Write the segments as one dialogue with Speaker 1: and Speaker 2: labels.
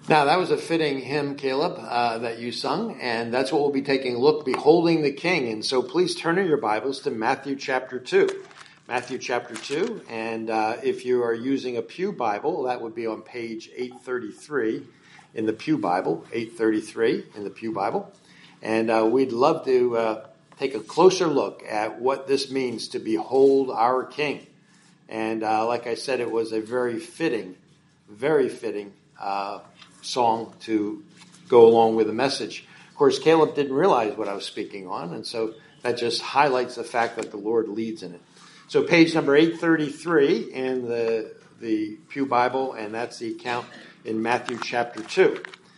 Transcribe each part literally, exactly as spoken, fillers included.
Speaker 1: Now, that was a fitting hymn, Caleb, uh, that you sung, and that's what we'll be taking a look, Beholding the King. And so please turn in your Bibles to Matthew chapter two. Matthew chapter two, and uh, if you are using a Pew Bible, that would be on page eight thirty-three in the Pew Bible, eight thirty-three in the Pew Bible. And uh, we'd love to uh, take a closer look at what this means to behold our King. And uh, like I said, it was a very fitting, very fitting uh song to go along with the message. Of course, Caleb didn't realize what I was speaking on, and so that just highlights the fact that the Lord leads in it. So page number eight thirty-three in the, the Pew Bible, and that's the account in Matthew chapter two.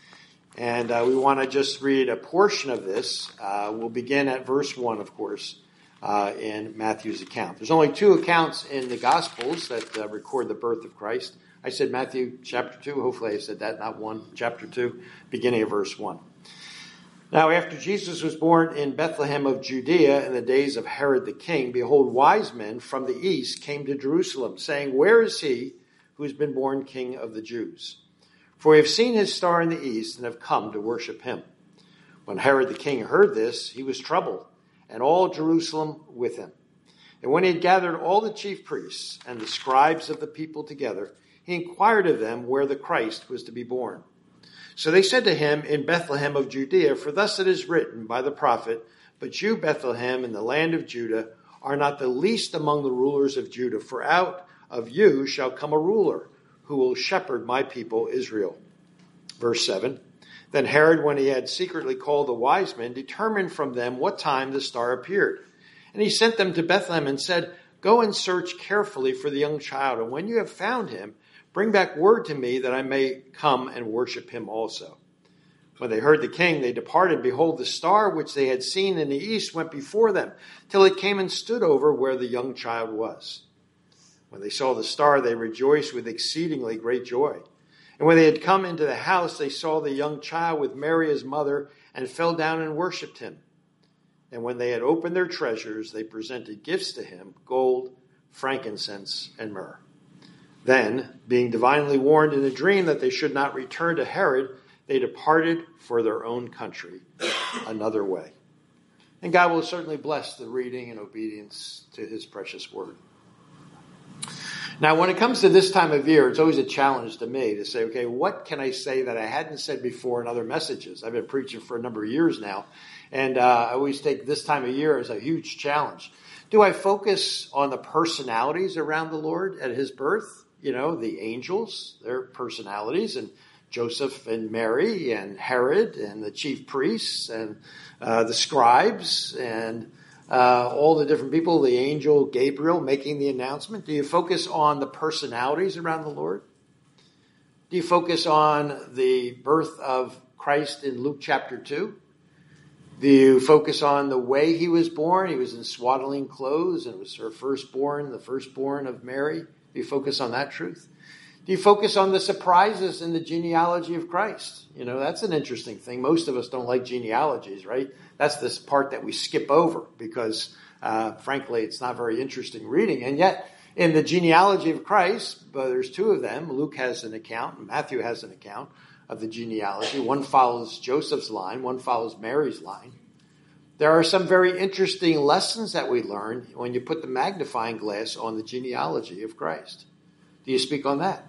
Speaker 1: And uh, we want to just read a portion of this. Uh, we'll begin at verse one, of course, uh, in Matthew's account. There's only two accounts in the Gospels that uh, record the birth of Christ. I said Matthew chapter two. Hopefully I said that, not one. Chapter two, beginning of verse one. Now, after Jesus was born in Bethlehem of Judea in the days of Herod the king, behold, wise men from the east came to Jerusalem, saying, Where is he who has been born King of the Jews? For we have seen his star in the east and have come to worship him. When Herod the king heard this, he was troubled, and all Jerusalem with him. And when he had gathered all the chief priests and the scribes of the people together, he inquired of them where the Christ was to be born. So they said to him, In Bethlehem of Judea, for thus it is written by the prophet, But you, Bethlehem, in the land of Judah, are not the least among the rulers of Judah, for out of you shall come a ruler, who will shepherd my people Israel. Verse seven, Then Herod, when he had secretly called the wise men, determined from them what time the star appeared. And he sent them to Bethlehem and said, Go and search carefully for the young child, and when you have found him, bring back word to me that I may come and worship him also. When they heard the king, they departed. Behold, the star which they had seen in the east went before them, till it came and stood over where the young child was. When they saw the star, they rejoiced with exceedingly great joy. And when they had come into the house, they saw the young child with Mary his mother, and fell down and worshipped him. And when they had opened their treasures, they presented gifts to him, gold, frankincense, and myrrh. Then, being divinely warned in a dream that they should not return to Herod, they departed for their own country another way. And God will certainly bless the reading and obedience to his precious word. Now, when it comes to this time of year, it's always a challenge to me to say, okay, what can I say that I hadn't said before in other messages? I've been preaching for a number of years now, and uh, I always take this time of year as a huge challenge. Do I focus on the personalities around the Lord at his birth? You know, the angels, their personalities, and Joseph and Mary and Herod and the chief priests and uh, the scribes and uh, all the different people, the angel Gabriel making the announcement. Do you focus on the personalities around the Lord? Do you focus on the birth of Christ in Luke chapter two? Do you focus on the way he was born? He was in swaddling clothes and was her firstborn, the firstborn of Mary. Do you focus on that truth? Do you focus on the surprises in the genealogy of Christ? You know, that's an interesting thing. Most of us don't like genealogies, right? That's this part that we skip over because, uh, frankly, it's not very interesting reading. And yet, in the genealogy of Christ, well, there's two of them. Luke has an account, and Matthew has an account of the genealogy. One follows Joseph's line, one follows Mary's line. There are some very interesting lessons that we learn when you put the magnifying glass on the genealogy of Christ. Do you speak on that?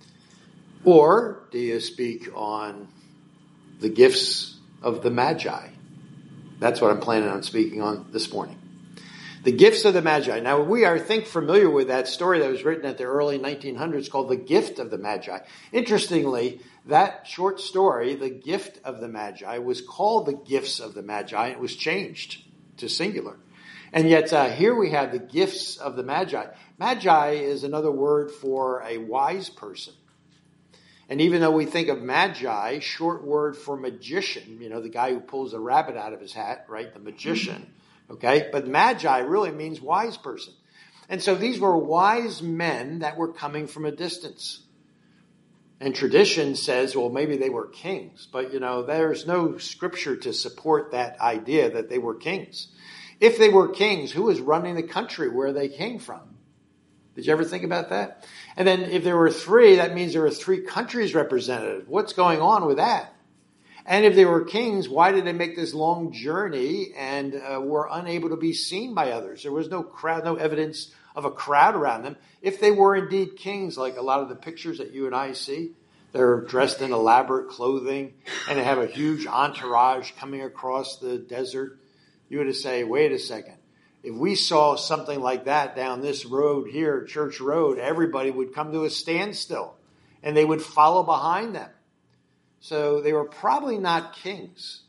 Speaker 1: Or do you speak on the gifts of the Magi? That's what I'm planning on speaking on this morning. The gifts of the Magi. Now, we are, I think, familiar with that story that was written at the early nineteen hundreds called The Gift of the Magi. Interestingly, that short story, The Gift of the Magi, was called The Gifts of the Magi. It was changed to singular. And yet uh, here we have the gifts of the Magi. Magi is another word for a wise person. And even though we think of magi, short word for magician, you know, the guy who pulls a rabbit out of his hat, right? The magician, okay? But magi really means wise person. And so these were wise men that were coming from a distance. And tradition says, well, maybe they were kings. But, you know, there's no scripture to support that idea that they were kings. If they were kings, who was running the country where they came from? Did you ever think about that? And then if there were three, that means there were three countries represented. What's going on with that? And if they were kings, why did they make this long journey and uh, were unable to be seen by others? There was no crowd, no evidence of a crowd around them. If they were indeed kings, like a lot of the pictures that you and I see, they're dressed in elaborate clothing and they have a huge entourage coming across the desert, you would say, wait a second. If we saw something like that down this road here, Church Road, everybody would come to a standstill and they would follow behind them. So they were probably not kings.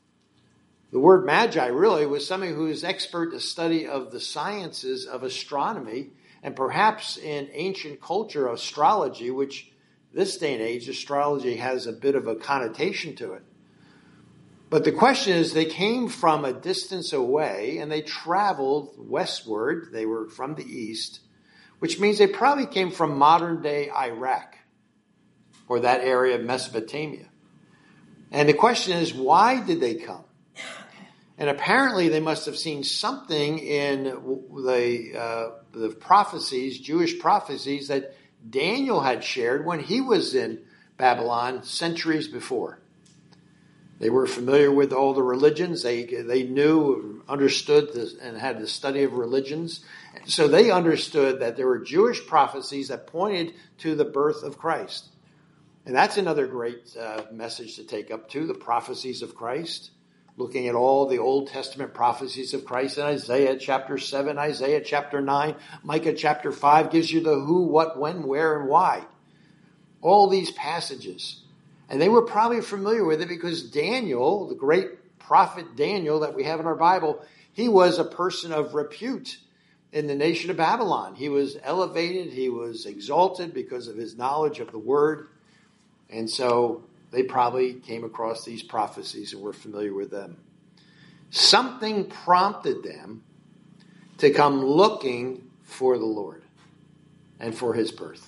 Speaker 1: The word magi really was somebody who is expert in the study of the sciences of astronomy and perhaps in ancient culture, astrology, which this day and age, astrology has a bit of a connotation to it. But the question is, they came from a distance away and they traveled westward. They were from the east, which means they probably came from modern day Iraq or that area of Mesopotamia. And the question is, why did they come? And apparently they must have seen something in the, uh, the prophecies, Jewish prophecies that Daniel had shared when he was in Babylon centuries before. They were familiar with all the religions. They they knew, understood, this, and had the study of religions. So they understood that there were Jewish prophecies that pointed to the birth of Christ. And that's another great uh, message to take up too, the prophecies of Christ. Looking at all the Old Testament prophecies of Christ in Isaiah chapter seven, Isaiah chapter nine, Micah chapter five gives you the who, what, when, where, and why. All these passages. And they were probably familiar with it because Daniel, the great prophet Daniel that we have in our Bible, he was a person of repute in the nation of Babylon. He was elevated, he was exalted because of his knowledge of the word. And so they probably came across these prophecies and were familiar with them. Something prompted them to come looking for the Lord and for his birth.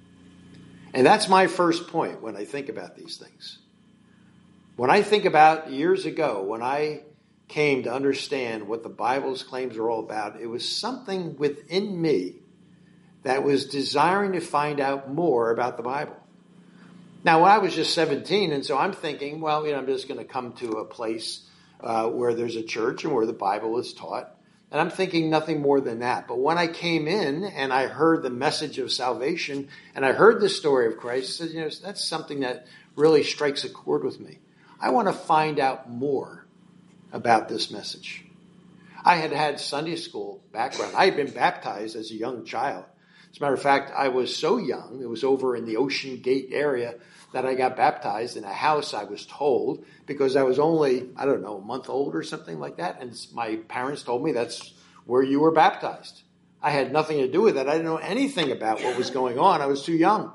Speaker 1: And that's my first point when I think about these things. When I think about years ago, when I came to understand what the Bible's claims are all about, it was something within me that was desiring to find out more about the Bible. Now, when I was just seventeen, and so I'm thinking, well, you know, I'm just going to come to a place uh, where there's a church and where the Bible is taught. And I'm thinking nothing more than that. But when I came in and I heard the message of salvation and I heard the story of Christ, I said, you know, that's something that really strikes a chord with me. I want to find out more about this message. I had had Sunday school background. I had been baptized as a young child. As a matter of fact, I was so young, it was over in the Ocean Gate area, that I got baptized in a house, I was told, because I was only, I don't know, a month old or something like that. And my parents told me that's where you were baptized. I had nothing to do with it. I didn't know anything about what was going on. I was too young.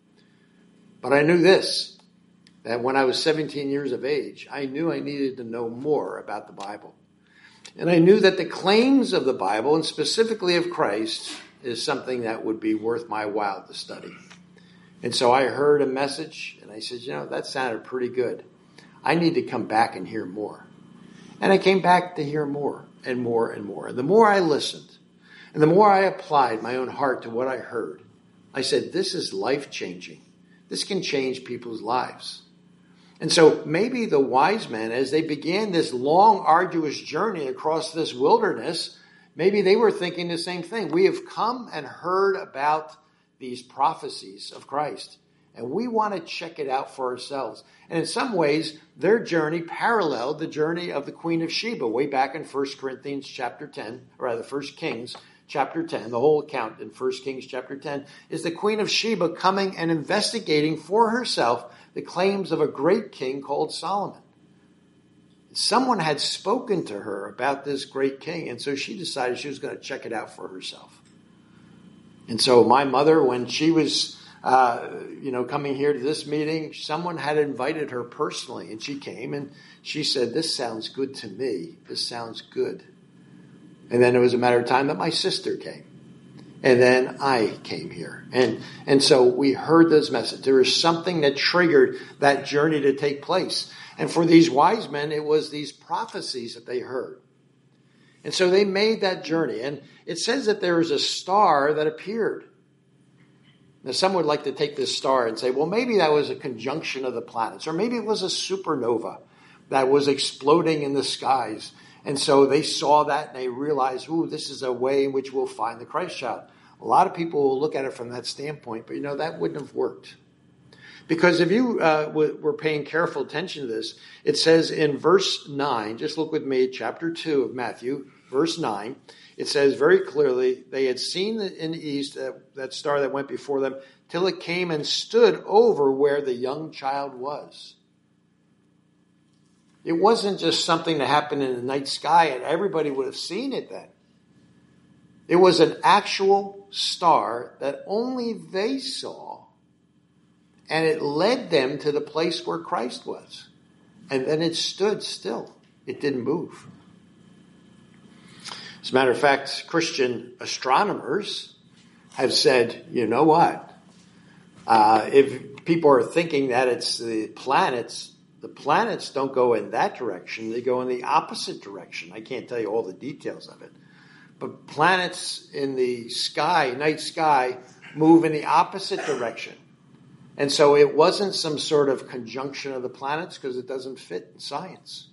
Speaker 1: But I knew this, that when I was seventeen years of age, I knew I needed to know more about the Bible. And I knew that the claims of the Bible, and specifically of Christ, is something that would be worth my while to study. And so I heard a message, and I said, you know, that sounded pretty good. I need to come back and hear more. And I came back to hear more and more and more. And the more I listened, and the more I applied my own heart to what I heard, I said, this is life-changing. This can change people's lives. And so maybe the wise men, as they began this long, arduous journey across this wilderness, maybe they were thinking the same thing. We have come and heard about these prophecies of Christ, and we want to check it out for ourselves. And in some ways, their journey paralleled the journey of the Queen of Sheba way back in First Corinthians chapter ten, or rather First Kings chapter ten. The whole account in First Kings chapter ten is the Queen of Sheba coming and investigating for herself the claims of a great king called Solomon. Someone had spoken to her about this great king, and so she decided she was going to check it out for herself. And so my mother, when she was, uh, you know, coming here to this meeting, someone had invited her personally, and she came, and she said, this sounds good to me. This sounds good. And then it was a matter of time that my sister came. And then I came here. And, and so we heard this message. There was something that triggered that journey to take place. And for these wise men, it was these prophecies that they heard. And so they made that journey. And it says that there was a star that appeared. Now, some would like to take this star and say, well, maybe that was a conjunction of the planets, or maybe it was a supernova that was exploding in the skies. And so they saw that and they realized, ooh, this is a way in which we'll find the Christ child. A lot of people will look at it from that standpoint, but you know, that wouldn't have worked. Because if you uh, were paying careful attention to this, it says in verse nine, just look with me at chapter two of Matthew, verse nine, it says very clearly, they had seen in the east uh, that star that went before them till it came and stood over where the young child was. It wasn't just something that happened in the night sky and everybody would have seen it then. It was an actual star that only they saw, and it led them to the place where Christ was. And then it stood still. It didn't move. As a matter of fact, Christian astronomers have said, you know what? Uh, if people are thinking that it's the planets, the planets don't go in that direction. They go in the opposite direction. I can't tell you all the details of it. But planets in the sky, night sky, move in the opposite direction. And so it wasn't some sort of conjunction of the planets because it doesn't fit in science.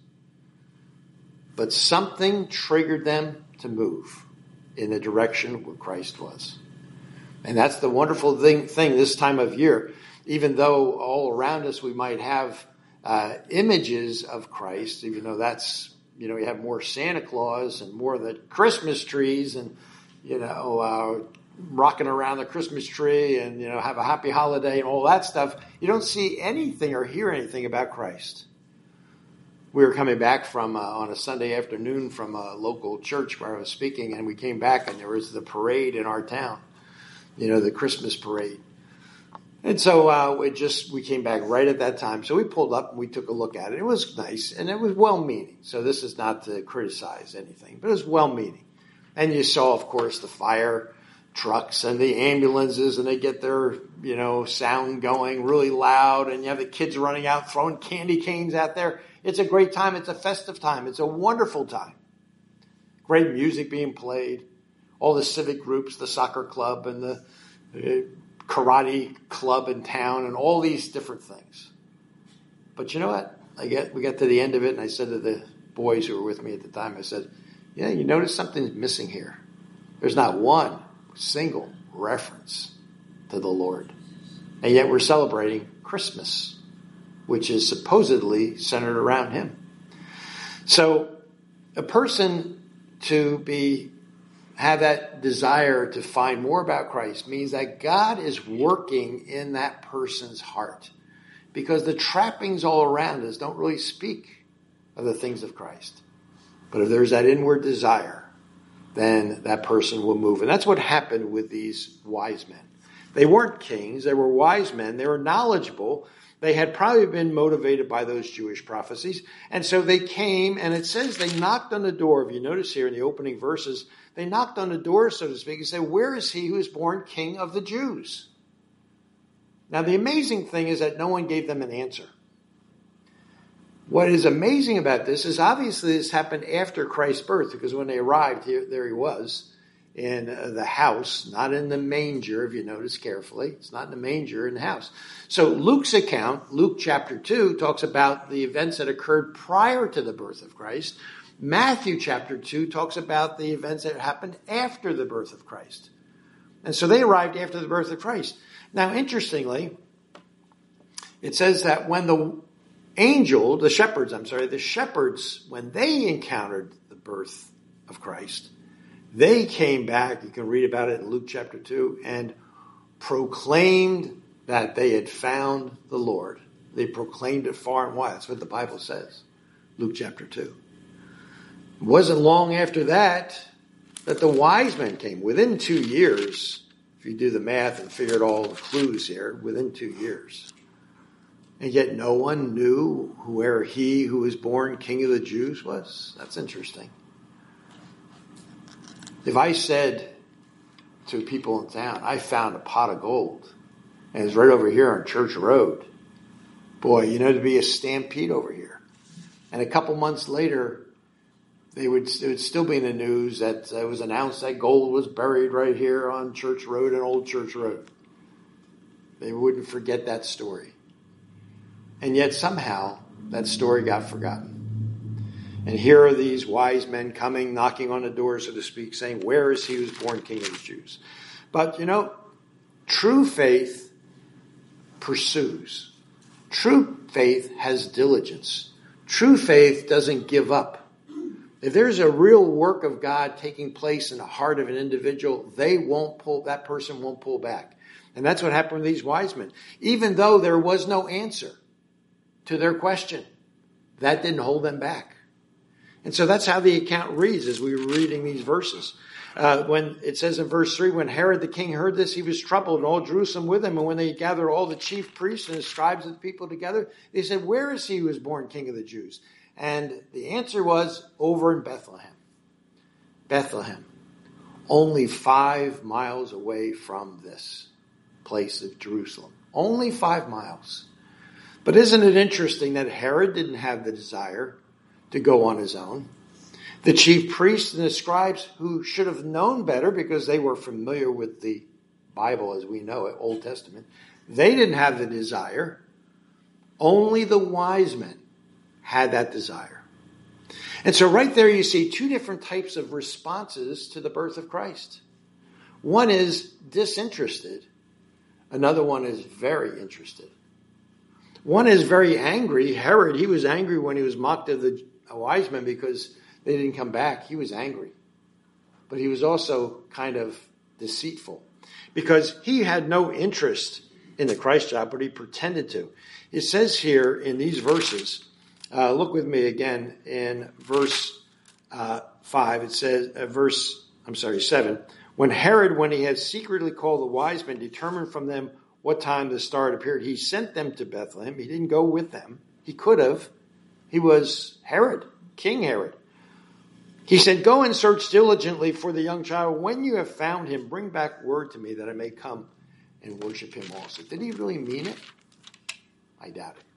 Speaker 1: But something triggered them to move in the direction where Christ was. And that's the wonderful thing, thing this time of year. Even though all around us we might have uh, images of Christ, even though that's, you know, we have more Santa Claus and more of the Christmas trees and, you know, uh, rocking around the Christmas tree and, you know, have a happy holiday and all that stuff. You don't see anything or hear anything about Christ. We were coming back from, uh, on a Sunday afternoon from a local church where I was speaking, and we came back and there was the parade in our town, you know, the Christmas parade. And so uh, it just we came back right at that time. So we pulled up and we took a look at it. It was nice and it was well-meaning. So this is not to criticize anything, but it was well-meaning. And you saw, of course, the fire trucks and the ambulances, and they get their, you know, sound going really loud, and you have the kids running out throwing candy canes out there. It's a great time. It's a festive time. It's a wonderful time. Great music being played. All the civic groups, the soccer club and the uh, karate club in town and all these different things. But you know what? I get, we got to the end of it, and I said to the boys who were with me at the time, I said, yeah, you notice something's missing here. There's not one single reference to the Lord. And yet we're celebrating Christmas, which is supposedly centered around him. So a person to be have that desire to find more about Christ means that God is working in that person's heart, because the trappings all around us don't really speak of the things of Christ. But if there's that inward desire, then that person will move. And that's what happened with these wise men. They weren't kings. They were wise men. They were knowledgeable. They had probably been motivated by those Jewish prophecies. And so they came, and it says they knocked on the door. If you notice here in the opening verses, they knocked on the door, so to speak, and said, where is he who is born King of the Jews? Now, the amazing thing is that no one gave them an answer. What is amazing about this is obviously this happened after Christ's birth, because when they arrived, here, there he was in the house, not in the manger, if you notice carefully. It's not in the manger, in the house. So Luke's account, Luke chapter two, talks about the events that occurred prior to the birth of Christ. Matthew chapter two talks about the events that happened after the birth of Christ. And so they arrived after the birth of Christ. Now, interestingly, it says that when the angel, the shepherds, I'm sorry, the shepherds, when they encountered the birth of Christ, they came back, you can read about it in Luke chapter two, and proclaimed that they had found the Lord. They proclaimed it far and wide. That's what the Bible says, Luke chapter two. It wasn't long after that that the wise men came. Within two years, if you do the math and figure out all the clues here, within two years. And yet no one knew where he who was born King of the Jews was. That's interesting. If I said to people in town, I found a pot of gold, and it's right over here on Church Road, boy, you know, there'd be a stampede over here. And a couple months later, they would, it would still be in the news that it was announced that gold was buried right here on Church Road and Old Church Road. They wouldn't forget that story. And yet somehow that story got forgotten. And here are these wise men coming, knocking on the door, so to speak, saying, where is he who was born King of the Jews? But, you know, true faith pursues. True faith has diligence. True faith doesn't give up. If there's a real work of God taking place in the heart of an individual, they won't pull, that person won't pull back. And that's what happened with these wise men. Even though there was no answer to their question, that didn't hold them back. And so that's how the account reads as we were reading these verses. Uh, when it says in verse three, when Herod the king heard this, he was troubled, and all Jerusalem with him. And when they gathered all the chief priests and the scribes of the people together, they said, where is he who was born King of the Jews? And the answer was, over in Bethlehem. Bethlehem. Only five miles away from this place of Jerusalem. Only five miles. But isn't it interesting that Herod didn't have the desire to go on his own? The chief priests and the scribes, who should have known better because they were familiar with the Bible as we know it, Old Testament, they didn't have the desire. Only the wise men had that desire. And so right there you see two different types of responses to the birth of Christ. One is disinterested. Another one is very interested. One is very angry. Herod, he was angry when he was mocked of the wise men because they didn't come back. He was angry. But he was also kind of deceitful because he had no interest in the Christ child, but he pretended to. It says here in these verses, uh, look with me again in verse uh, five. It says, uh, verse, I'm sorry, seven. When Herod, when he had secretly called the wise men, determined from them what time the star had appeared, he sent them to Bethlehem. He didn't go with them. He could have. He was Herod, King Herod. He said, go and search diligently for the young child. When you have found him, bring back word to me that I may come and worship him also. Did he really mean it? I doubt it.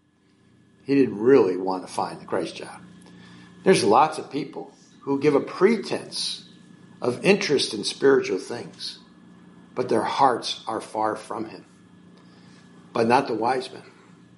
Speaker 1: He didn't really want to find the Christ child. There's lots of people who give a pretense of interest in spiritual things, but their hearts are far from him. But not the wise men.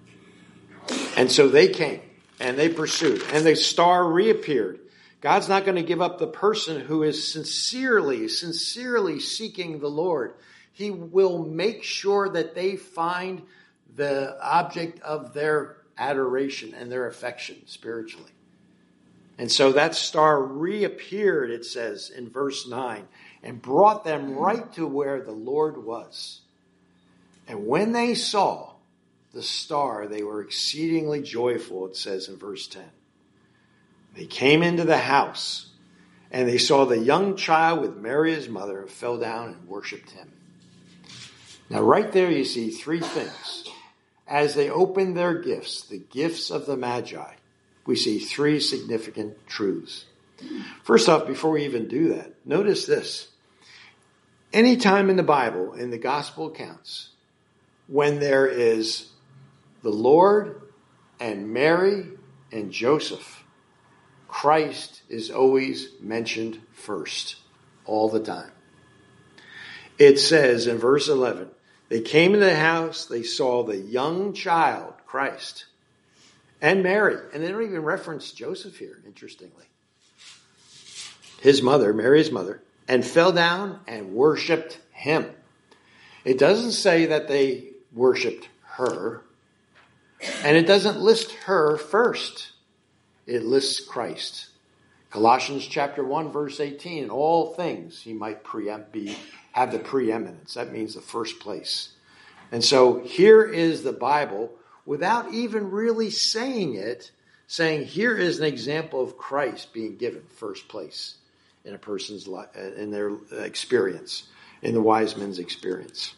Speaker 1: And so they came and they pursued, and the star reappeared. God's not going to give up the person who is sincerely, sincerely seeking the Lord. He will make sure that they find the object of their adoration and their affection spiritually. And so that star reappeared, it says in verse nine, and brought them right to where the Lord was. And when they saw the star, they were exceedingly joyful, it says in verse ten. They came into the house, and they saw the young child with Mary his mother, and fell down and worshipped him. Now right there you see three things. As they opened their gifts, the gifts of the Magi, we see three significant truths. First off, before we even do that, notice this. Anytime in the Bible, in the gospel accounts, when there is the Lord and Mary and Joseph, Christ is always mentioned first, all the time. It says in verse eleven, they came into the house, they saw the young child, Christ, and Mary. And they don't even reference Joseph here, interestingly. His mother, Mary's mother, and fell down and worshipped him. It doesn't say that they worshipped her. And it doesn't list her first. It lists Christ. Colossians chapter one, verse eighteen, in all things he might preempt, be, have the preeminence. That means the first place. And so here is the Bible, without even really saying it, saying here is an example of Christ being given first place in a person's life, in their experience, in the wise men's experience.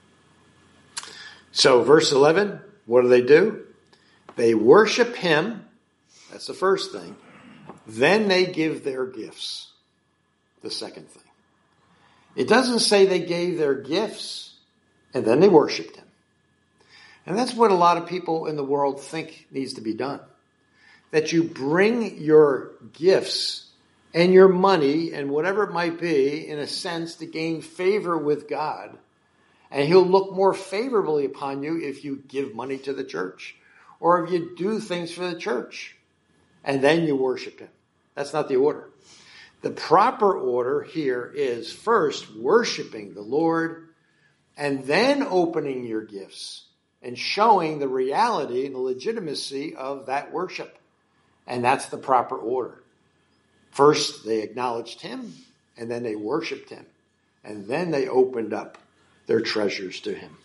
Speaker 1: So verse eleven, what do they do? They worship him. That's the first thing. Then they give their gifts. The second thing. It doesn't say they gave their gifts and then they worshiped him. And that's what a lot of people in the world think needs to be done. that you bring your gifts and your money and whatever it might be, in a sense, to gain favor with God. And he'll look more favorably upon you if you give money to the church or if you do things for the church and then you worship him. That's not the order. The proper order here is first worshiping the Lord and then opening your gifts and showing the reality and the legitimacy of that worship. And that's the proper order. First, they acknowledged him, and then they worshiped him. And then they opened up their treasures to him.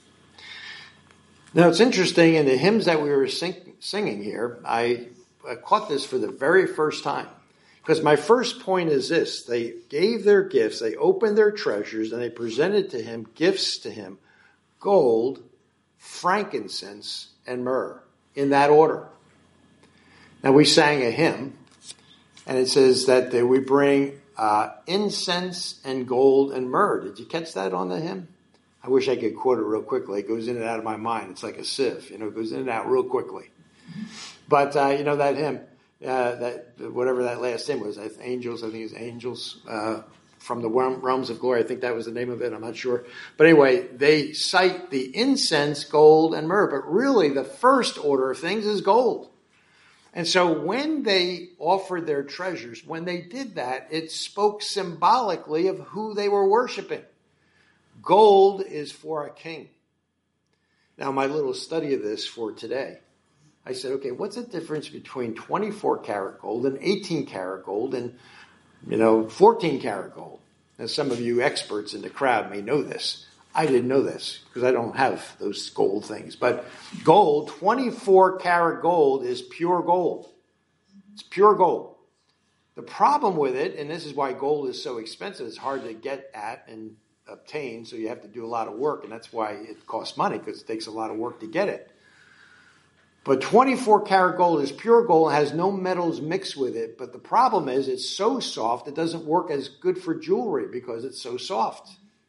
Speaker 1: Now, it's interesting, in the hymns that we were sing- singing here, I, I caught this for the very first time. Because my first point is this: they gave their gifts, they opened their treasures, and they presented to him gifts to him: gold, frankincense, and myrrh, in that order. Now, we sang a hymn, and it says that we bring uh, incense and gold and myrrh. Did you catch that on the hymn? I wish I could quote it real quickly. It goes in and out of my mind. It's like a sieve, you know, it goes in and out real quickly. But, uh, you know, that hymn, uh, that whatever that last hymn was, Angels, I think it's Angels uh, from the Realms of Glory. I think that was the name of it. I'm not sure. But anyway, they cite the incense, gold, and myrrh. But really, the first order of things is gold. And so when they offered their treasures, when they did that, it spoke symbolically of who they were worshiping. Gold is for a king. Now, my little study of this for today, I said, okay, what's the difference between twenty-four karat gold and eighteen karat gold and, you know, fourteen karat gold? Now, some of you experts in the crowd may know this. I didn't know this because I don't have those gold things. But gold, twenty-four karat gold, is pure gold. It's pure gold. The problem with it, and this is why gold is so expensive, it's hard to get at and obtain, so you have to do a lot of work, and that's why it costs money, because it takes a lot of work to get it. But twenty-four karat gold is pure gold, has no metals mixed with it, but the problem is it's so soft it doesn't work as good for jewelry because it's so soft.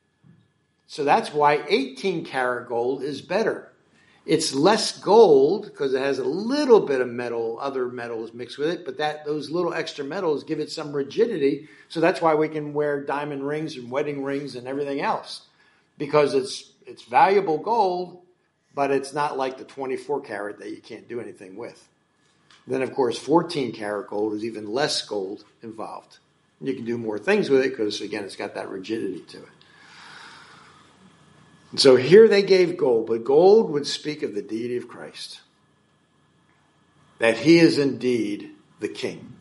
Speaker 1: So that's why eighteen karat gold is better. It's less gold because it has a little bit of metal, other metals mixed with it, but that those little extra metals give it some rigidity. So that's why we can wear diamond rings and wedding rings and everything else, because it's it's valuable gold, but it's not like the twenty-four karat that you can't do anything with. Then, of course, fourteen karat gold is even less gold involved. You can do more things with it because, again, it's got that rigidity to it. And so here they gave gold, but gold would speak of the deity of Christ, that he is indeed the king.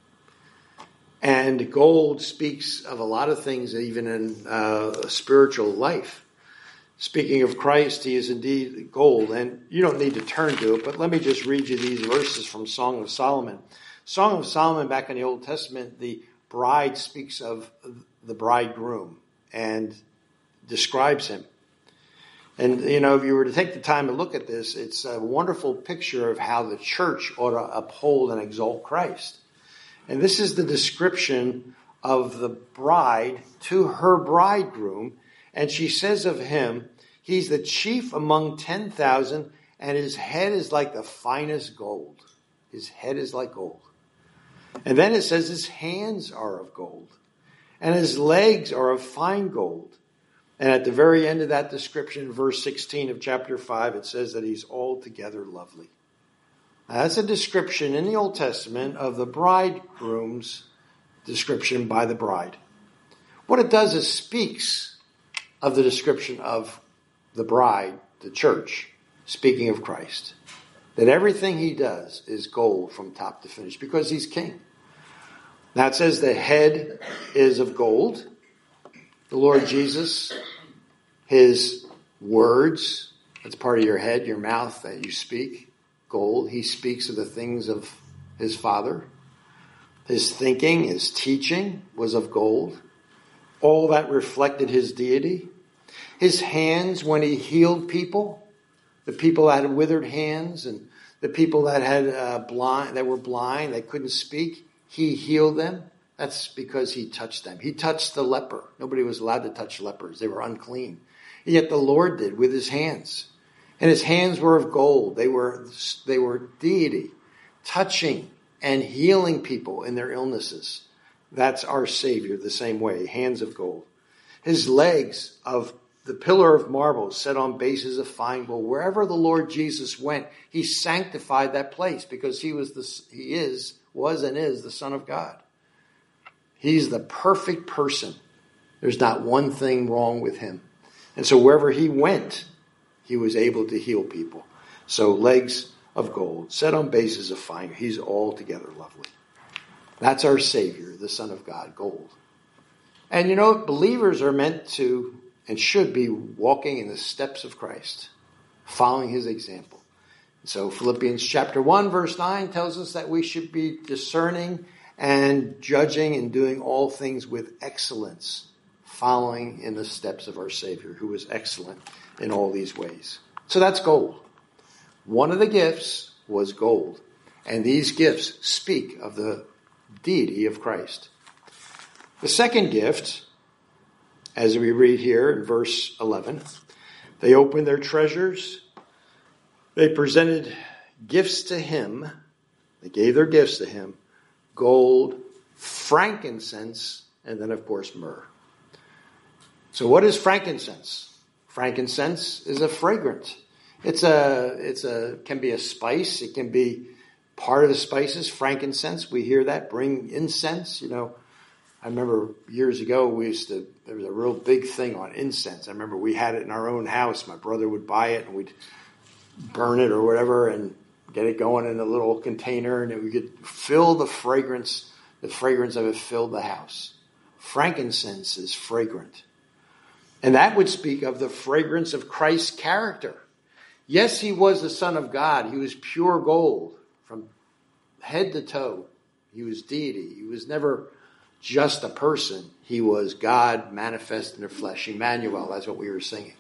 Speaker 1: And gold speaks of a lot of things, even in uh, spiritual life. Speaking of Christ, he is indeed gold. And you don't need to turn to it, but let me just read you these verses from Song of Solomon. Song of Solomon, back in the Old Testament, the bride speaks of the bridegroom and describes him. And, you know, if you were to take the time to look at this, it's a wonderful picture of how the church ought to uphold and exalt Christ. And this is the description of the bride to her bridegroom. And she says of him, he's the chief among ten thousand, and his head is like the finest gold. His head is like gold. And then it says his hands are of gold, and his legs are of fine gold. And at the very end of that description, verse sixteen of chapter five, it says that he's altogether lovely. Now, that's a description in the Old Testament of the bridegroom's description by the bride. What it does is speaks of the description of the bride, the church, speaking of Christ. That everything he does is gold from top to finish because he's king. Now it says the head is of gold. The Lord Jesus, his words, that's part of your head, your mouth that you speak, gold. He speaks of the things of his Father. His thinking, his teaching was of gold. All that reflected his deity. His hands, when he healed people, the people that had withered hands and the people that had uh, blind, that were blind, that couldn't speak, he healed them. That's because he touched them. He touched the leper. Nobody was allowed to touch lepers. They were unclean. And yet the Lord did with his hands. And his hands were of gold. They were, they were deity, touching and healing people in their illnesses. That's our Savior the same way, hands of gold. His legs of the pillar of marble set on bases of fine gold. Wherever the Lord Jesus went, he sanctified that place because he was the, he is, was and is the Son of God. He's the perfect person. There's not one thing wrong with him. And so wherever he went, he was able to heal people. So legs of gold, set on bases of fine. He's altogether lovely. That's our Savior, the Son of God, gold. And you know, believers are meant to and should be walking in the steps of Christ, following his example. So Philippians chapter one, verse nine tells us that we should be discerning and judging and doing all things with excellence, following in the steps of our Savior, who was excellent in all these ways. So that's gold. One of the gifts was gold. And these gifts speak of the deity of Christ. The second gift, as we read here in verse eleven, they opened their treasures. They presented gifts to him. They gave their gifts to him. Gold, frankincense, and then, of course, myrrh. So what is frankincense? Frankincense is a fragrant. It's a, it's a, can be a spice. It can be part of the spices. Frankincense, we hear that. Bring incense, you know. I remember years ago, we used to, there was a real big thing on incense. I remember we had it in our own house. My brother would buy it and we'd burn it or whatever and get it going in a little container, and we could fill the fragrance, the fragrance of it filled the house. Frankincense is fragrant. And that would speak of the fragrance of Christ's character. Yes, he was the Son of God. He was pure gold from head to toe. He was deity. He was never just a person. He was God manifest in the flesh. Emmanuel, that's what we were singing.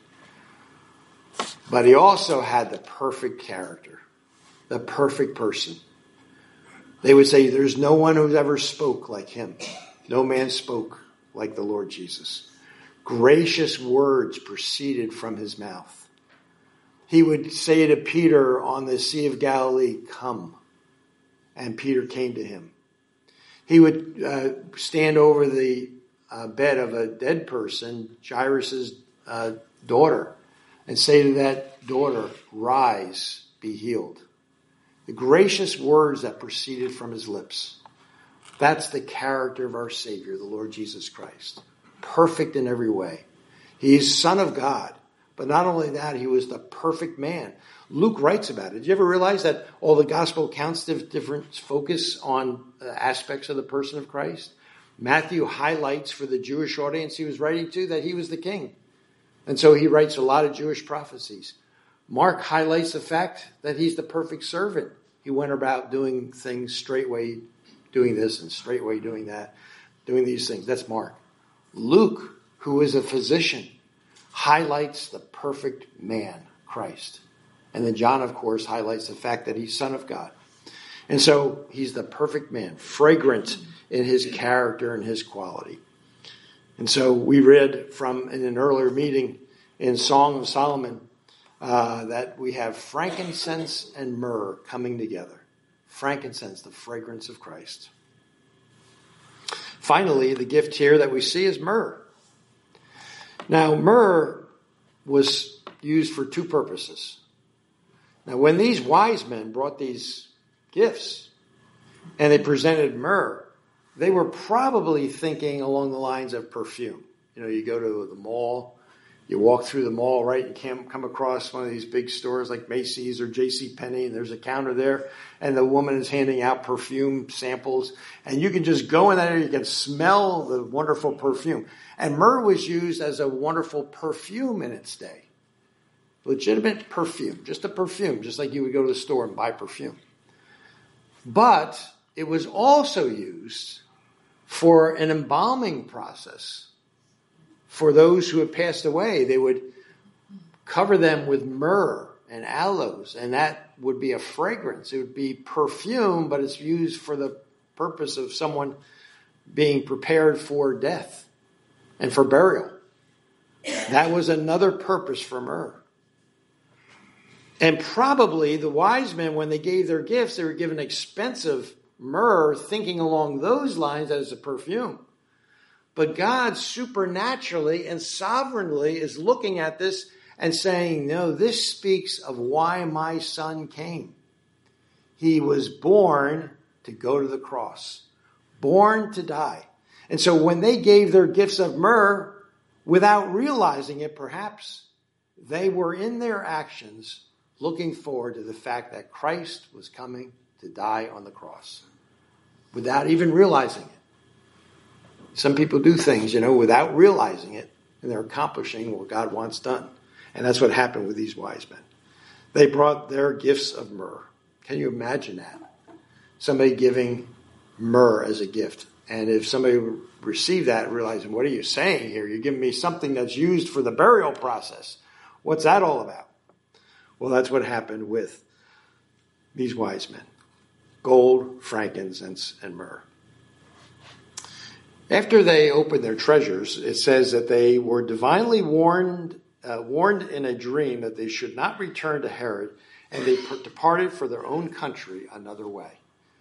Speaker 1: But he also had the perfect character, the perfect person. They would say there's no one who's ever spoke like him. No man spoke like the Lord Jesus. Gracious words proceeded from his mouth. He would say to Peter on the Sea of Galilee, "Come." And Peter came to him. He would uh, stand over the uh, bed of a dead person, Jairus' uh, daughter, and say to that daughter, "Rise, be healed." The gracious words that proceeded from his lips. That's the character of our Savior, the Lord Jesus Christ. Perfect in every way. He is Son of God. But not only that, he was the perfect man. Luke writes about it. Did you ever realize that all the gospel accounts have different focus on uh, aspects of the person of Christ? Matthew highlights for the Jewish audience he was writing to that he was the king. And so he writes a lot of Jewish prophecies. Mark highlights the fact that he's the perfect servant. He went about doing things straightway, doing this and straightway doing that, doing these things. That's Mark. Luke, who is a physician, highlights the perfect man, Christ. And then John, of course, highlights the fact that he's Son of God. And so he's the perfect man, fragrant in his character and his quality. And so we read from in an earlier meeting in Song of Solomon uh, that we have frankincense and myrrh coming together. Frankincense, the fragrance of Christ. Finally, the gift here that we see is myrrh. Now, myrrh was used for two purposes. Now, when these wise men brought these gifts and they presented myrrh, they were probably thinking along the lines of perfume. You know, you go to the mall, you walk through the mall, right? You can't come across one of these big stores like Macy's or J C Penney, and there's a counter there, and the woman is handing out perfume samples, and you can just go in there, you can smell the wonderful perfume. And myrrh was used as a wonderful perfume in its day. Legitimate perfume, just a perfume, just like you would go to the store and buy perfume. But it was also used for an embalming process. For those who had passed away, they would cover them with myrrh and aloes, and that would be a fragrance. It would be perfume, but it's used for the purpose of someone being prepared for death and for burial. That was another purpose for myrrh. And probably the wise men, when they gave their gifts, they were given expensive myrrh thinking along those lines as a perfume. But God supernaturally and sovereignly is looking at this and saying, no, this speaks of why my son came. He was born to go to the cross, born to die. And so when they gave their gifts of myrrh, without realizing it perhaps, they were in their actions looking forward to the fact that Christ was coming to die on the cross, without even realizing it. Some people do things, you know, without realizing it, and they're accomplishing what God wants done. And that's what happened with these wise men. They brought their gifts of myrrh. Can you imagine that? Somebody giving myrrh as a gift. And if somebody received that, realizing, what are you saying here? You're giving me something that's used for the burial process. What's that all about? Well, that's what happened with these wise men. Gold, frankincense, and myrrh. After they opened their treasures, it says that they were divinely warned, uh, warned in a dream that they should not return to Herod, and they departed for their own country another way.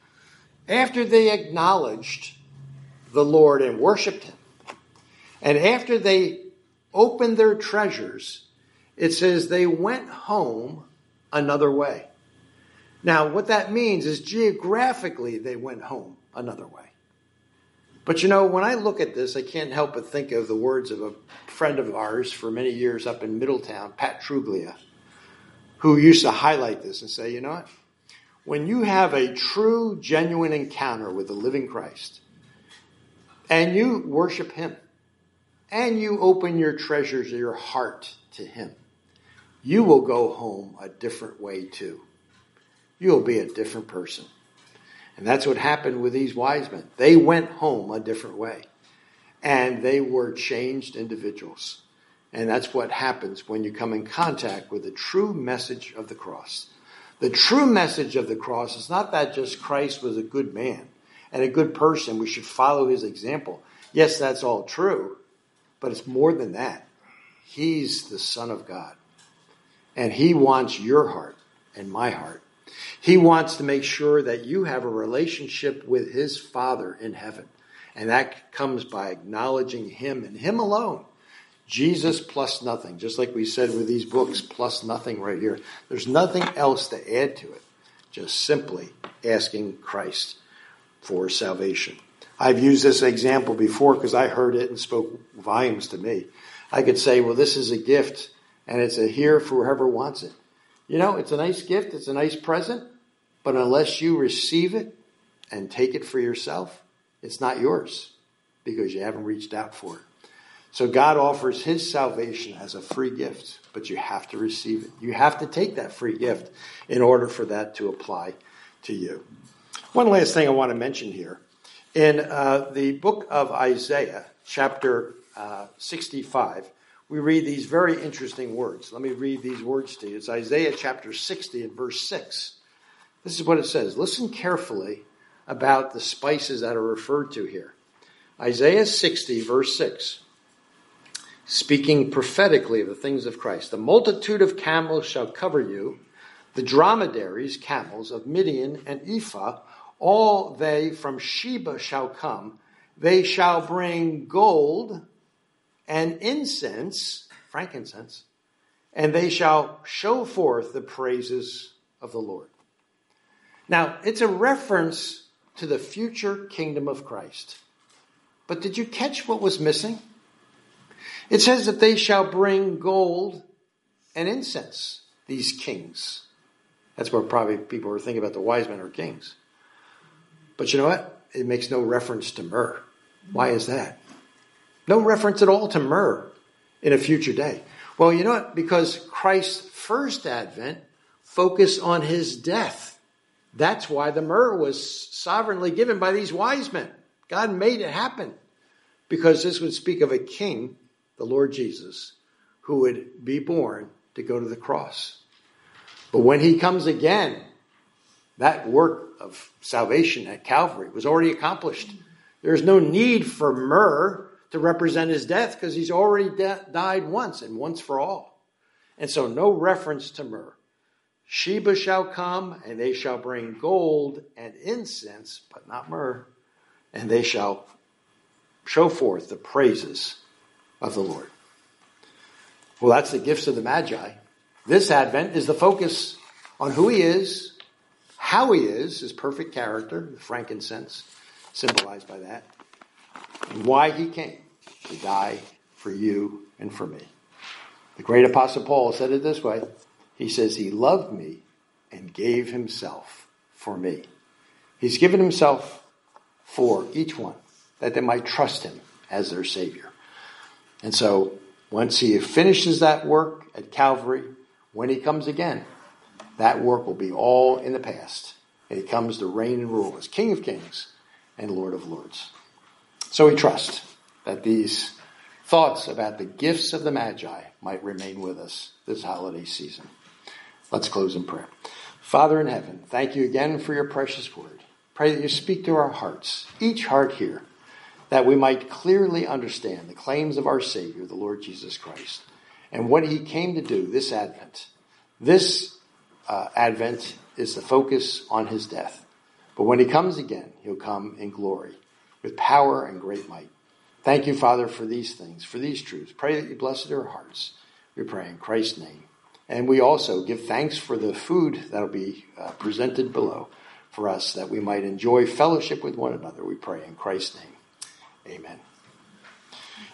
Speaker 1: After they acknowledged the Lord and worshiped him, and after they opened their treasures, it says they went home another way. Now, what that means is geographically they went home another way. But you know, when I look at this, I can't help but think of the words of a friend of ours for many years up in Middletown, Pat Truglia, who used to highlight this and say, you know what? When you have a true, genuine encounter with the living Christ, and you worship him, and you open your treasures of your heart to him, you will go home a different way too. You'll be a different person. And that's what happened with these wise men. They went home a different way. And they were changed individuals. And that's what happens when you come in contact with the true message of the cross. The true message of the cross is not that just Christ was a good man and a good person. We should follow his example. Yes, that's all true. But it's more than that. He's the Son of God. And he wants your heart and my heart. He wants to make sure that you have a relationship with his Father in heaven. And that comes by acknowledging him and him alone. Jesus plus nothing. Just like we said with these books, plus nothing right here. There's nothing else to add to it. Just simply asking Christ for salvation. I've used this example before because I heard it and spoke volumes to me. I could say, well, this is a gift and it's a here for whoever wants it. You know, it's a nice gift, it's a nice present, but unless you receive it and take it for yourself, it's not yours because you haven't reached out for it. So God offers his salvation as a free gift, but you have to receive it. You have to take that free gift in order for that to apply to you. One last thing I want to mention here. In uh, the book of Isaiah, chapter uh, sixty-five, we read these very interesting words. Let me read these words to you. It's Isaiah chapter sixty and verse six. This is what it says. Listen carefully about the spices that are referred to here. Isaiah sixty, verse six. Speaking prophetically of the things of Christ. The multitude of camels shall cover you, the dromedaries, camels, of Midian and Ephah, all they from Sheba shall come. They shall bring gold and incense, frankincense, and they shall show forth the praises of the Lord. Now, it's a reference to the future kingdom of Christ. But did you catch what was missing? It says that they shall bring gold and incense, these kings. That's where probably people were thinking about the wise men or kings. But you know what? It makes no reference to myrrh. Why is that? No reference at all to myrrh in a future day. Well, you know what? Because Christ's first advent focused on his death. That's why the myrrh was sovereignly given by these wise men. God made it happen. Because this would speak of a king, the Lord Jesus, who would be born to go to the cross. But when he comes again, that work of salvation at Calvary was already accomplished. There's no need for myrrh to represent his death because he's already de- died once and once for all. And so no reference to myrrh. Sheba shall come, and they shall bring gold and incense, but not myrrh, and they shall show forth the praises of the Lord. Well, that's the gifts of the Magi. This Advent is the focus on who he is, how he is, his perfect character, the frankincense, symbolized by that, and why he came to die for you and for me. The great Apostle Paul said it this way. He says, he loved me and gave himself for me. He's given himself for each one, that they might trust him as their Savior. And so, once he finishes that work at Calvary, when he comes again, that work will be all in the past. And he comes to reign and rule as King of Kings and Lord of Lords. So we trust that these thoughts about the gifts of the Magi might remain with us this holiday season. Let's close in prayer. Father in heaven, thank you again for your precious word. Pray that you speak to our hearts, each heart here, that we might clearly understand the claims of our Savior, the Lord Jesus Christ, and what he came to do this Advent. This uh, Advent is the focus on his death. But when he comes again, he'll come in glory, with power and great might. Thank you, Father, for these things, for these truths. Pray that you bless our hearts. We pray in Christ's name. And we also give thanks for the food that will be uh, presented below for us, that we might enjoy fellowship with one another. We pray in Christ's name. Amen.